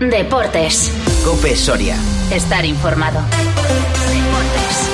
Deportes. COPE Soria. Estar informado. Deportes.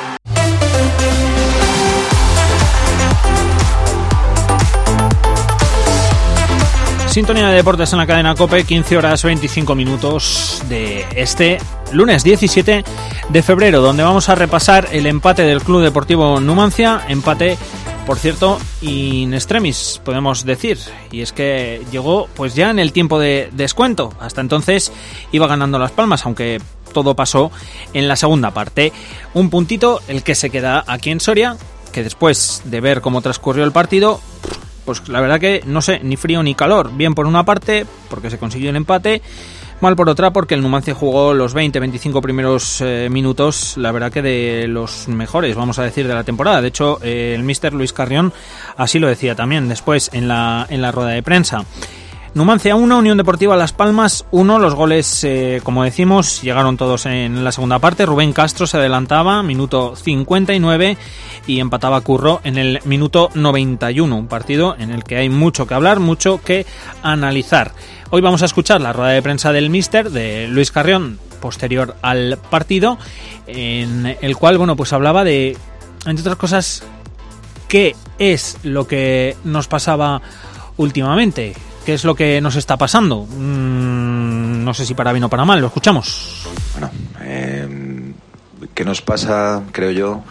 Sintonía de deportes en la cadena COPE, 15 horas 25 minutos de este lunes 17 de febrero, donde vamos a repasar el empate del Club Deportivo Numancia, empate, por cierto, in extremis, podemos decir, y es que llegó pues ya en el tiempo de descuento. Hasta entonces iba ganando Las Palmas, aunque todo pasó en la segunda parte. Un puntito, el que se queda aquí en Soria, que después de ver cómo transcurrió el partido, pues la verdad que no sé, ni frío ni calor. Bien por una parte, porque se consiguió el empate. Mal por otra, porque el Numancia jugó los 20-25 primeros minutos, la verdad que de los mejores, vamos a decir, de la temporada. De hecho, el míster Luis Carrión así lo decía también después en la rueda de prensa. Numancia 1, Unión Deportiva Las Palmas 1. Los goles, como decimos, llegaron todos en la segunda parte. Rubén Castro se adelantaba, minuto 59, y empataba Curro en el minuto 91. Un partido en el que hay mucho que hablar, mucho que analizar. Hoy vamos a escuchar la rueda de prensa del míster, de Luis Carrión, posterior al partido, en el cual, bueno, pues hablaba de, entre otras cosas, qué es lo que nos pasaba últimamente. ¿Qué es lo que nos está pasando? No sé si para bien o para mal, lo escuchamos. Bueno, ¿qué nos pasa, creo yo?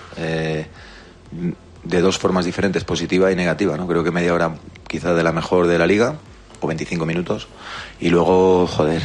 De dos formas diferentes, positiva y negativa, ¿no? Creo que media hora quizá de la mejor de la liga, o 25 minutos, y luego, joder,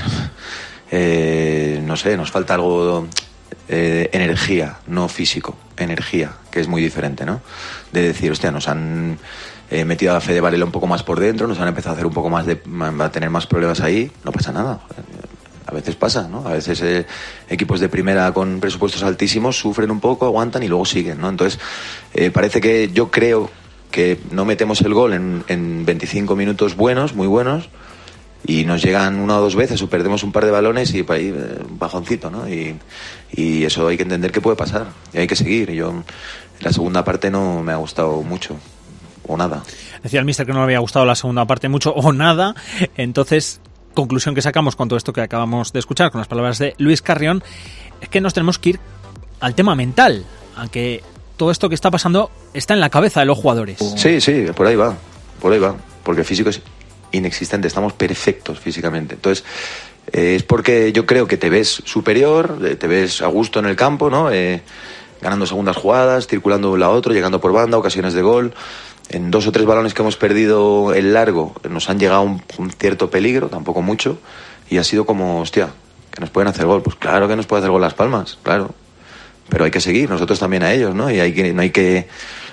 no sé, nos falta algo, energía, no físico, energía, que es muy diferente, ¿no? De decir, hostia, nos han metido a Fede Varela un poco más por dentro, nos han empezado a hacer un poco más a tener más problemas ahí, no pasa nada. A veces pasa, ¿no? A veces equipos de primera con presupuestos altísimos sufren un poco, aguantan y luego siguen, ¿no? Entonces, parece que yo creo que no metemos el gol en 25 minutos buenos, muy buenos, y nos llegan una o dos veces o perdemos un par de balones y por ahí un bajoncito, ¿no? Y eso hay que entender que puede pasar y hay que seguir. Y yo, la segunda parte no me ha gustado mucho. O nada. Decía el míster que no le había gustado la segunda parte mucho o nada. Entonces, conclusión que sacamos con todo esto que acabamos de escuchar, con las palabras de Luis Carrión, es que nos tenemos que ir al tema mental, aunque todo esto que está pasando está en la cabeza de los jugadores. Sí, por ahí va, porque físico es inexistente, estamos perfectos físicamente. Entonces, es porque yo creo que te ves superior, te ves a gusto en el campo, ¿no? Ganando segundas jugadas, circulando de un lado a otro, llegando por banda, ocasiones de gol. En 2 o 3 balones que hemos perdido el largo nos han llegado un cierto peligro, tampoco mucho, y ha sido como, hostia, que nos pueden hacer gol. Pues claro que nos puede hacer gol Las Palmas, claro, pero hay que seguir, nosotros también a ellos, ¿no? Y no hay que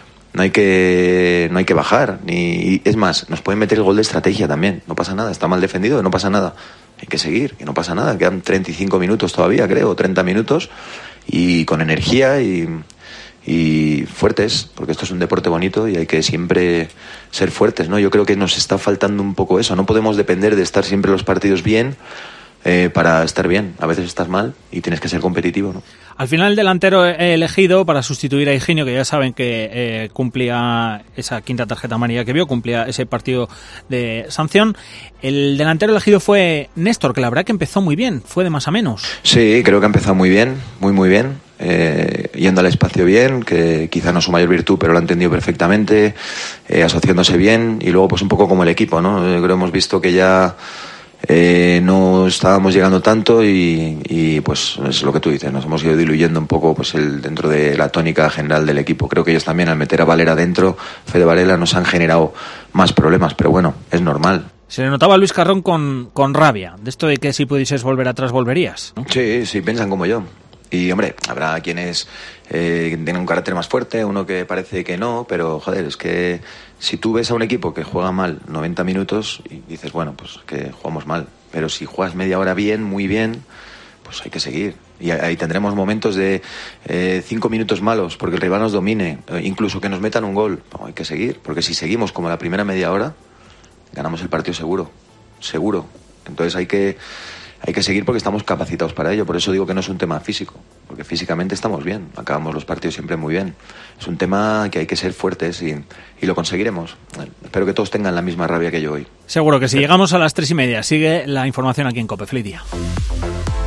bajar, y es más, nos pueden meter el gol de estrategia también, no pasa nada, está mal defendido, no pasa nada, hay que seguir, que no pasa nada, quedan 35 minutos todavía, creo, 30 minutos, y con energía y fuertes, porque esto es un deporte bonito y hay que siempre ser fuertes, ¿no? Yo creo que nos está faltando un poco eso, no podemos depender de estar siempre los partidos bien para estar bien, a veces estás mal y tienes que ser competitivo, ¿no? Al final el delantero elegido para sustituir a Higinio, que ya saben que cumplía esa quinta tarjeta amarilla que vio, cumplía ese partido de sanción, el delantero elegido fue Néstor, que la verdad que empezó muy bien, fue de más a menos. Sí, creo que ha empezado muy bien, muy bien, yendo al espacio bien, que quizá no es su mayor virtud, pero lo ha entendido perfectamente, asociándose bien, y luego pues un poco como el equipo, ¿no? Creo que hemos visto que ya no estábamos llegando tanto y pues es lo que tú dices, nos hemos ido diluyendo un poco pues dentro de la tónica general del equipo. Creo que ellos también, al meter a Valera dentro, Fede Varela, nos han generado más problemas, pero bueno, es normal. Se le notaba a Luis Carrión con rabia, de esto de que si pudieses volver atrás volverías, ¿no? Sí, piensan como yo. Y hombre, habrá quienes tengan un carácter más fuerte, uno que parece que no, pero joder, es que si tú ves a un equipo que juega mal 90 minutos y dices, bueno, pues que jugamos mal, pero si juegas media hora bien, muy bien, pues hay que seguir. Y ahí tendremos momentos de 5 minutos malos, porque el rival nos domine, incluso que nos metan un gol. No, hay que seguir, porque si seguimos como la primera media hora, ganamos el partido seguro. Entonces hay hay que seguir porque estamos capacitados para ello. Por eso digo que no es un tema físico, porque físicamente estamos bien, acabamos los partidos siempre muy bien. Es un tema que hay que ser fuertes y lo conseguiremos. Espero que todos tengan la misma rabia que yo hoy. Seguro que sí. Llegamos a las 3:30. Sigue la información aquí en COPE. Feliz día.